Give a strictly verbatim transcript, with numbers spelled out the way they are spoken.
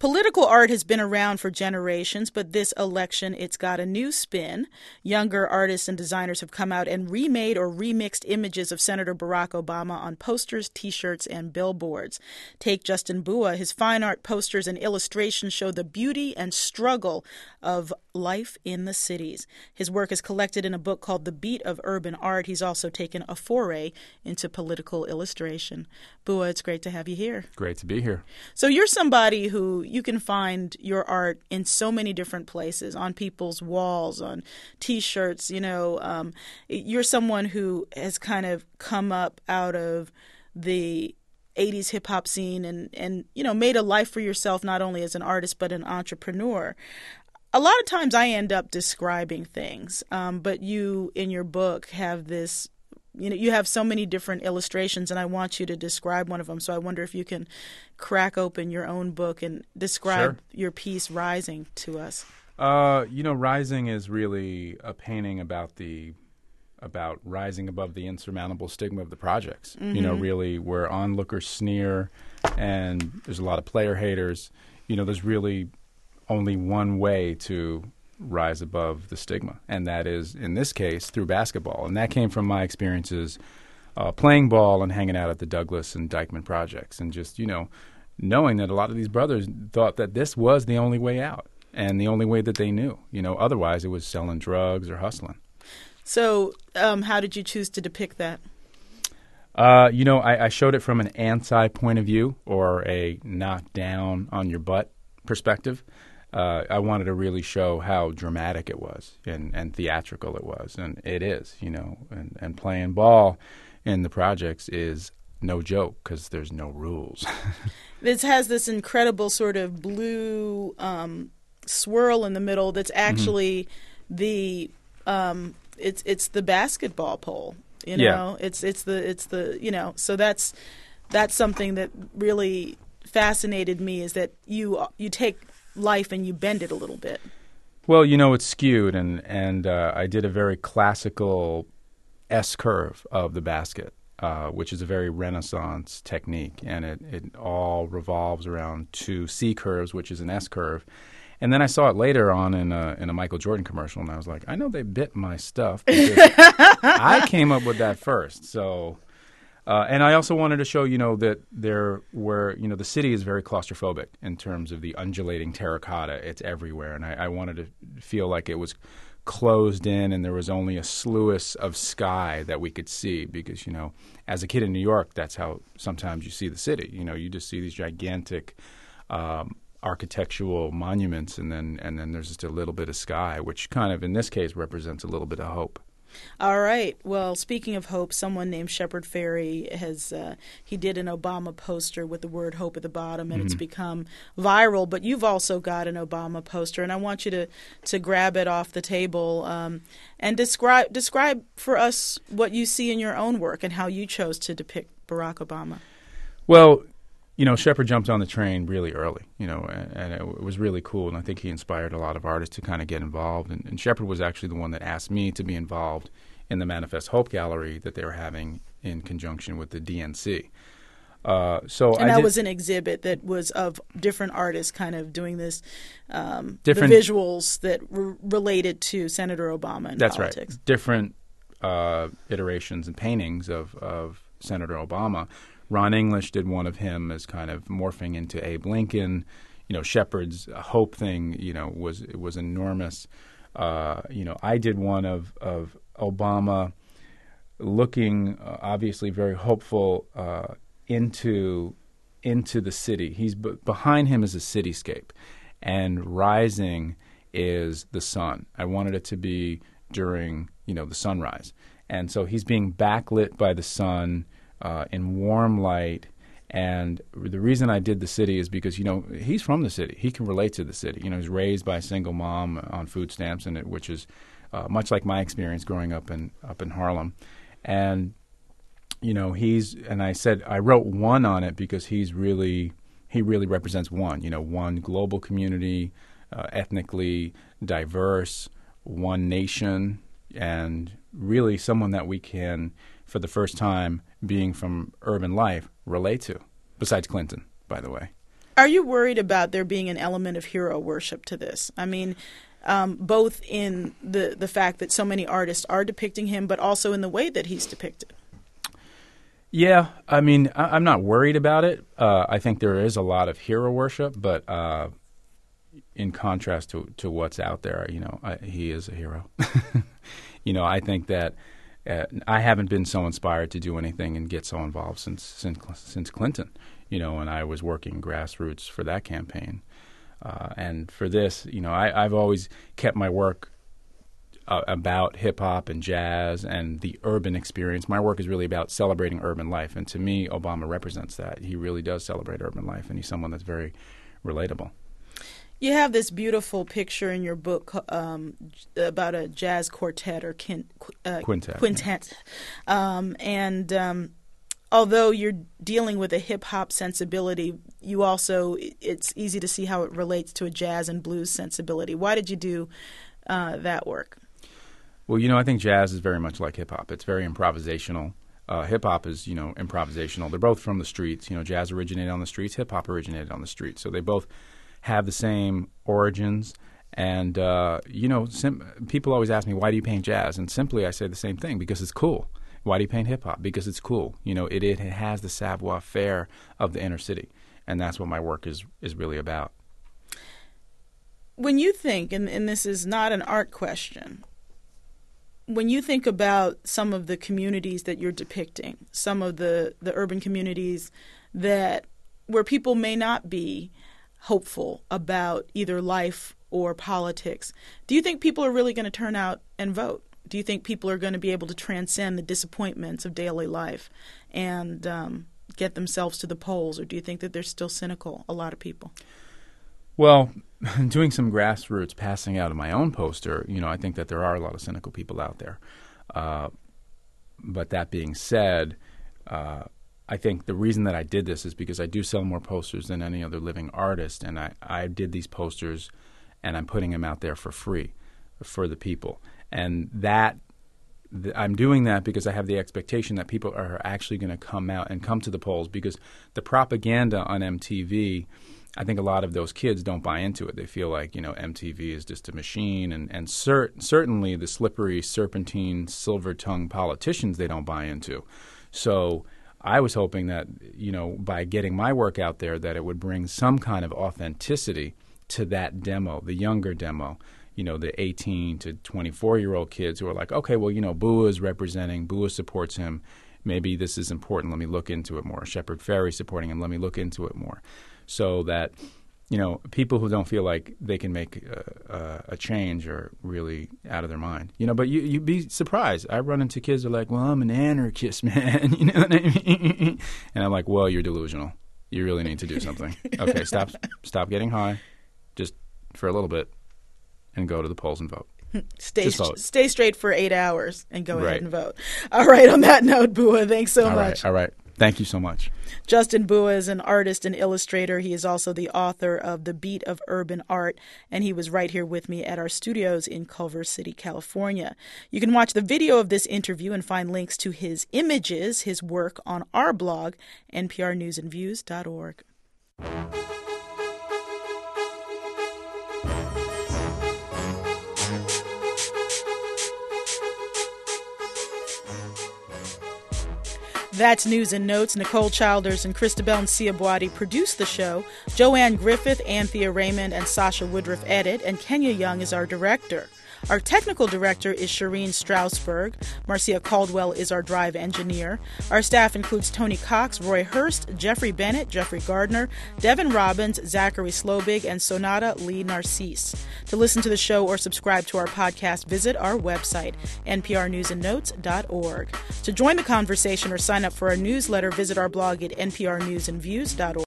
Political art has been around for generations, but this election, it's got a new spin. Younger artists and designers have come out and remade or remixed images of Senator Barack Obama on posters, T-shirts, and billboards. Take Justin Bua. His fine art posters and illustrations show the beauty and struggle of life in the cities. His work is collected in a book called The Beat of Urban Art. He's also taken a foray into political illustration. Bua, it's great to have you here. Great to be here. So you're somebody who you can find your art in so many different places, on people's walls, on T-shirts. You know, um, you're someone who has kind of come up out of the eighties hip-hop scene and, and, you know, made a life for yourself, not only as an artist but an entrepreneur. A lot of times I end up describing things, um, but you, in your book, have this, you know, you have so many different illustrations, and I want you to describe one of them. So I wonder if you can crack open your own book and describe Sure. your piece, Rising, to us. Uh, you know, Rising is really a painting about the about rising above the insurmountable stigma of the projects. Mm-hmm. You know, really, where onlookers sneer, and there's a lot of player haters. You know, there's really only one way to rise above the stigma, and that is, in this case, through basketball. And that came from my experiences uh, playing ball and hanging out at the Douglas and Dykeman projects, and just, you know, knowing that a lot of these brothers thought that this was the only way out and the only way that they knew. You know, otherwise it was selling drugs or hustling. So um, how did you choose to depict that? Uh, you know, I, I showed it from an anti point of view, or a knock down on your butt perspective. Uh, I wanted to really show how dramatic it was and, and theatrical it was, and it is, you know, and, and playing ball in the projects is no joke because there's no rules. This has this incredible sort of blue um, swirl in the middle that's actually mm-hmm. the um, it's it's the basketball pole, you know. Yeah. It's it's the it's the you know. So that's that's something that really fascinated me, is that you you take life and you bend it a little bit. Well, you know, it's skewed, and and uh, I did a very classical S curve of the basket, uh, which is a very Renaissance technique, and it, it all revolves around two C curves, which is an S curve. And then I saw it later on in a, in a Michael Jordan commercial, and I was like, I know they bit my stuff because I came up with that first. So, uh, and I also wanted to show, you know, that there were, you know, the city is very claustrophobic in terms of the undulating terracotta. It's everywhere, and I, I wanted to feel like it was closed in and there was only a sluice of sky that we could see, because, you know, as a kid in New York, that's how sometimes you see the city. You know, you just see these gigantic um, architectural monuments, and then and then there's just a little bit of sky, which kind of, in this case, represents a little bit of hope. All right. Well, speaking of hope, someone named Shepard Fairey has uh, he did an Obama poster with the word hope at the bottom, and mm-hmm. it's become viral. But you've also got an Obama poster, and I want you to, to grab it off the table um, and describe describe for us what you see in your own work and how you chose to depict Barack Obama. Well, you know, Shepard jumped on the train really early, you know, and, and it was really cool. And I think he inspired a lot of artists to kind of get involved. And, and Shepard was actually the one that asked me to be involved in the Manifest Hope Gallery that they were having in conjunction with the D N C. Uh, so and I that did, was an exhibit that was of different artists kind of doing this, um, different, the visuals that were related to Senator Obama and that's politics. Right. Different uh, iterations and paintings of, of Senator Obama. Ron English did one of him as kind of morphing into Abe Lincoln. You know, Shepard's hope thing, you know, was was enormous. Uh, you know, I did one of, of Obama looking uh, obviously very hopeful uh, into into the city. He's b- behind him is a cityscape, and rising is the sun. I wanted it to be during, you know, the sunrise, and so he's being backlit by the sun. Uh, in warm light, and the reason I did the city is because, you know, he's from the city. He can relate to the city. You know, he's raised by a single mom on food stamps, and it, which is uh, much like my experience growing up in up in Harlem. And you know, he's and I said I wrote one on it because he's really he really represents one. You know, one global community, uh, ethnically diverse, one nation, and really someone that we can, for the first time, being from urban life, relate to, besides Clinton, by the way. Are you worried about there being an element of hero worship to this? I mean, um, both in the, the fact that so many artists are depicting him, but also in the way that he's depicted. Yeah, I mean, I, I'm not worried about it. Uh, I think there is a lot of hero worship, but uh, in contrast to, to what's out there, you know, I, he is a hero. You know, I think that uh, I haven't been so inspired to do anything and get so involved since since since Clinton. You know, and I was working grassroots for that campaign, uh, and for this, you know, I, I've always kept my work Uh, about hip-hop and jazz and the urban experience. My work is really about celebrating urban life, and to me, Obama represents that. He really does celebrate urban life, and he's someone that's very relatable. You have this beautiful picture in your book um, about a jazz quartet or kin, uh, quintet. Quintet, yeah. um, and um, although you're dealing with a hip-hop sensibility, you also it's easy to see how it relates to a jazz and blues sensibility. Why did you do uh, that work? Well, you know, I think jazz is very much like hip-hop. It's very improvisational. Uh, hip-hop is, you know, improvisational. They're both from the streets. You know, jazz originated on the streets. Hip-hop originated on the streets. So they both have the same origins. And, uh, you know, sim- people always ask me, why do you paint jazz? And simply I say the same thing, because it's cool. Why do you paint hip-hop? Because it's cool. You know, it, it has the savoir-faire of the inner city. And that's what my work is, is really about. When you think, and, and this is not an art question, when you think about some of the communities that you're depicting, some of the, the urban communities that where people may not be hopeful about either life or politics, do you think people are really going to turn out and vote? Do you think people are going to be able to transcend the disappointments of daily life and um, get themselves to the polls, or do you think that they're still cynical, a lot of people? Well, doing some grassroots passing out of my own poster, you know, I think that there are a lot of cynical people out there. Uh, but that being said, uh, I think the reason that I did this is because I do sell more posters than any other living artist, and I, I did these posters, and I'm putting them out there for free for the people. And that th- I'm doing that because I have the expectation that people are actually going to come out and come to the polls, because the propaganda on M T V, I think a lot of those kids don't buy into it. They feel like, you know, M T V is just a machine, and, and cer- certainly the slippery, serpentine, silver-tongued politicians they don't buy into. So I was hoping that, you know, by getting my work out there, that it would bring some kind of authenticity to that demo, the younger demo, you know, the eighteen to twenty-four-year-old kids who are like, okay, well, you know, Bua is representing, Bua supports him. Maybe this is important. Let me look into it more. Shepard Fairey supporting him. Let me look into it more. So that, you know, people who don't feel like they can make a, a, a change are really out of their mind. You know, but you, you'd be surprised. I run into kids who are like, well, I'm an anarchist, man. You know what I mean? And I'm like, well, you're delusional. You really need to do something. Okay, stop stop getting high just for a little bit and go to the polls and vote. Stay st- stay straight for eight hours and go right. ahead and vote. All right, on that note, Bua, thanks so all much. Right, all right. Thank you so much. Justin Bua is an artist and illustrator. He is also the author of The Beat of Urban Art, and he was right here with me at our studios in Culver City, California. You can watch the video of this interview and find links to his images, his work, on our blog, N P R news and views dot org. That's News and Notes. Nicole Childers and Christabel Nsiabwadi produced the show. Joanne Griffith, Anthea Raymond, and Sasha Woodruff edit, and Kenya Young is our director. Our technical director is Shireen Strausberg. Marcia Caldwell is our drive engineer. Our staff includes Tony Cox, Roy Hurst, Jeffrey Bennett, Jeffrey Gardner, Devin Robbins, Zachary Slobig, and Sonata Lee Narcisse. To listen to the show or subscribe to our podcast, visit our website, N P R news and notes dot org. To join the conversation or sign up for our newsletter, visit our blog at N P R news and views dot org.